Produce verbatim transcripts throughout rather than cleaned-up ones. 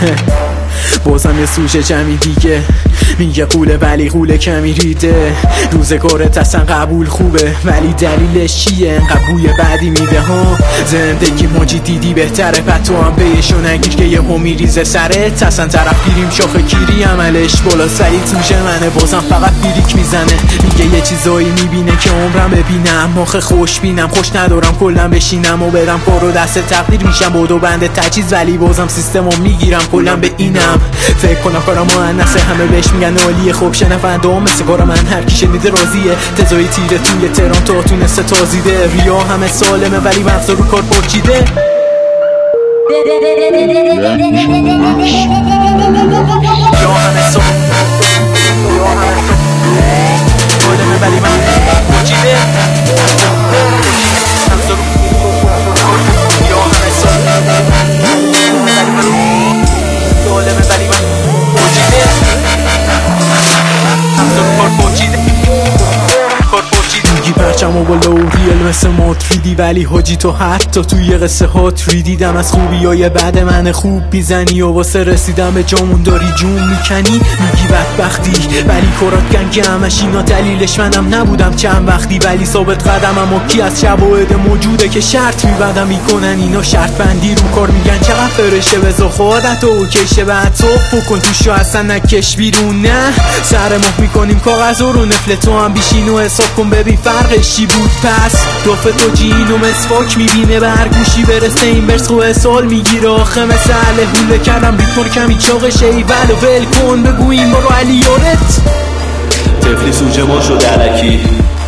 بازم یه سوژه جمعی دیگه میگه قوله ولی قوله کمی ریده. روزگارت اصلا قبول خوبه ولی دلیلش چیه؟ انقدر بوی بعدی میده ها. زندگی ماجی دیدی بهتره بعد تو هم بهشو نگیر که یه همی میریزه سرت. اصلا طرف گیریم شاخه کیری عملش بالا سری توشه منه بازم فقط بیریک میزنه. میگه یه چیزایی میبینه که عمرم ببینم مخ خوش بینم خوش ندارم کلم بشینم و برم کارو دست تقدیر میشم بودو بند تجهیز ولی بازم سیستمو میگیرم کلم به اینم. فکر کنم کارم مؤنثه همه بهش میگن عالیه خب شنونده هم مثل کار من هر کی شنیده راضیه. تزای تیره توی تهران تا تونسته تازیده ریا همه سالمه ولی مغز رو کار پرچیده. یا همه سالمه ولی من پرچیده. پرچم و بالا و ریل مثل ماتریدی ولی حاجی تو حتی توی قصه ها تری دیدم از خوبی های بعد من خوب بیزنی و واسه رسیدم به جامون داری جون میکنی. میگی بدبختی ولی کرات گنگی همش اینا دلیلش منم نبودم چند وقتی ولی ثابت قدمم و کی از شواهد موجوده که شرط میبندم میکنن اینا شرط بندی رو کار میگن چقدر فرشه بزا خودت و اوکیشه بعد صبح بکن توشو اصلا نکش بیرون نه سر مخ میکنیم کاغذ رو نفل تو هم بیشین و حساب کن ببین فرقش چی بود. پس دفعه تو جین و مسواک میبینه برگوشی برسه این برس خواه سال میگیره آخه مثل عله هوله کردم بیتمار کمی چاقش ایول و ول کن بگو این برو علیارت. تفلی سوجه ما شد علکی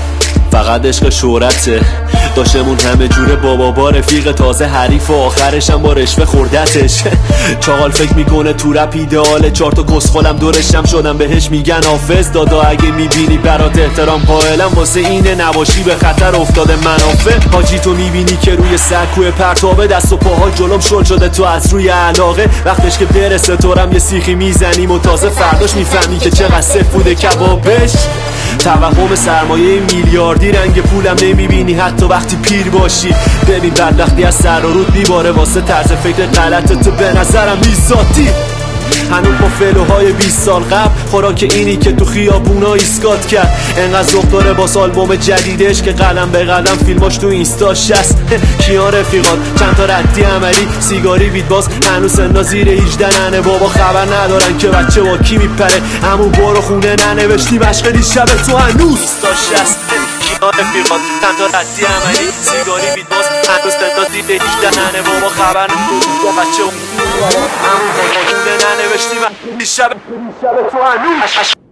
فقط عشق شهرته داشتمون همه جوره بابا با رفیق تازه حریف و آخرش هم با رشوه خوردتش. چاقال فکر میکنه تو رپ ایدئاله چهار تا کسخلم دورشم شدم بهش میگن حافظ دادا اگه میبینی برات احترام قائلم واسه اینه نباشی به خطر افتاده منافع. حاجی تو میبینی که روی سکوی پرتابه دست و پاها جلوم شل شده تو از روی علاقه وقتش که برسه تورم یه سیخی میزنیم و تازه فرداش میفهمی که چقدر سفوده کبابش. توهم سرمایه میلیاردی رنگ پولم نمیبینی حتی وقتی پیر باشی. ببین بدبختی از سر و رود میباره واسه طرز فکر غلط تو به نظرم بی‌ذاتی. هنوز با فلوهای بیست سال قبل خوراک اینی که تو خیابونا ایسکات کرد انقدر ذوق داره با آلبوم جدیدش که قلم به قلم فیلماش تو اینستاش هست. کیا رفیقات چند تا ردی عملی سیگاری وید باز هنوز سنا زیر هجده ننه بابا خبر ندارن که بچه با کی میپره همون برو خونه ننوشتی مشغلی شب تو هنوز اینستاش هست. کیا رفیقات چند تا ردی عملی سیگاری وید باز هنوز سنا زیر هجده ننه بابا خبر ندارن بچه همون برو خونه ننوشتی شب شب تو هنوز